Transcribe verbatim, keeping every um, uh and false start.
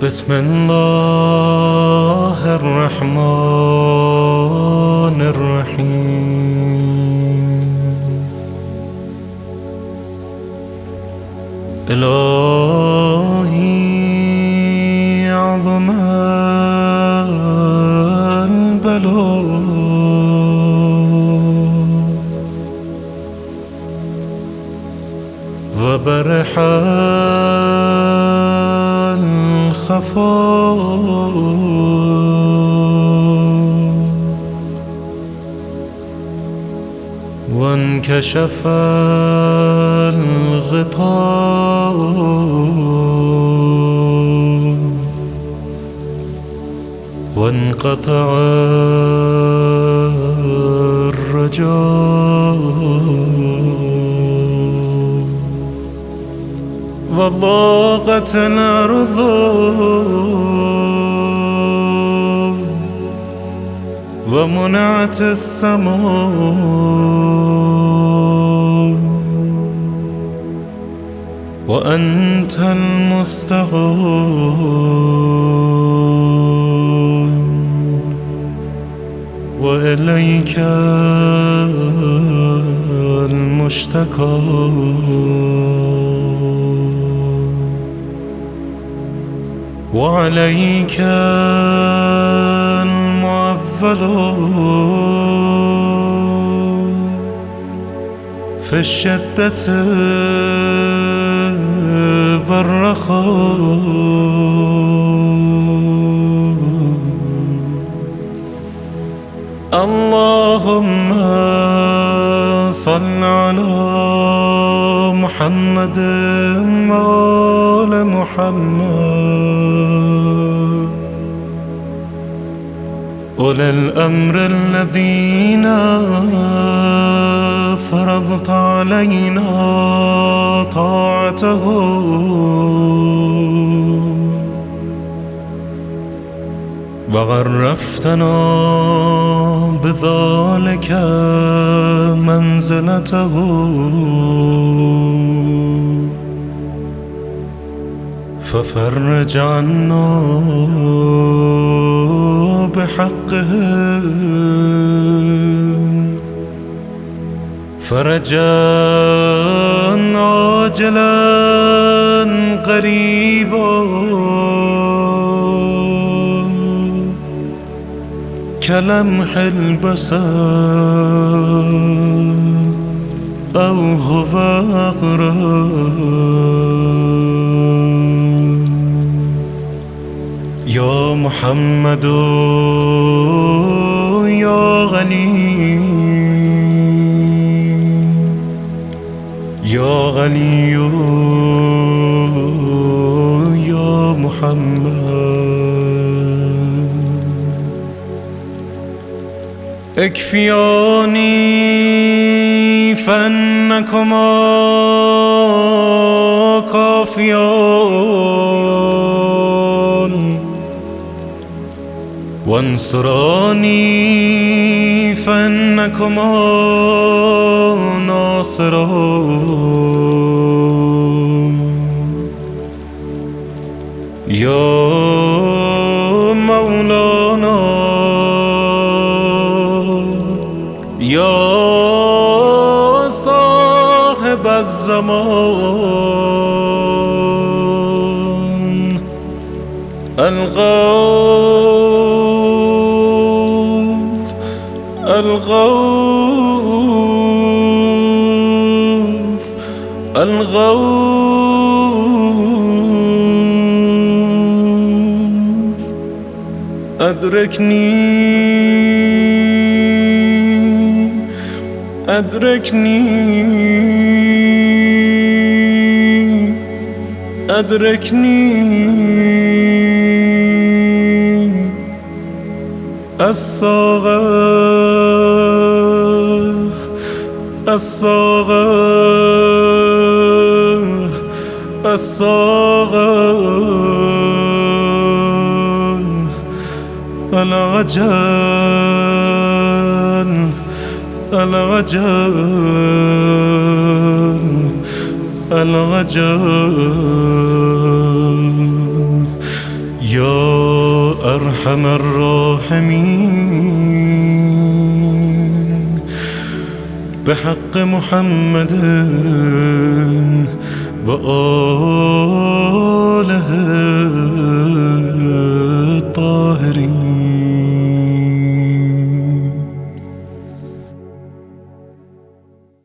بسم الله الرحمن الرحيم. إلهي عظم البلاء وبرح الخفاء وانكشف الغطاء وانقطع الرجاء وضاقت الأرض ومنعت السماء وأنت المستغاث وإليك المشتكى وعليك المعول في الشدة والرخاء. اللهم صل على محمد وآل محمد أولي الأمر الذين فرضت علينا طاعتهم وغرفتنا بذلك منزلته ففرج عنا بحقهم فرجا عاجلا قريبا كلمح البصر أو هو أقرب. يا محمد يا غني يا غني يا محمد اكفياني فأنكما كافيان وانصراني فأنكما ناصران. يا مولانا يا صاحب الزمان الغوث الغوث الغوث أدركني أدركني أدركني الصغار الصغار الصغار العجل العجل العجل يا أرحم الراحمين بحق محمد وآله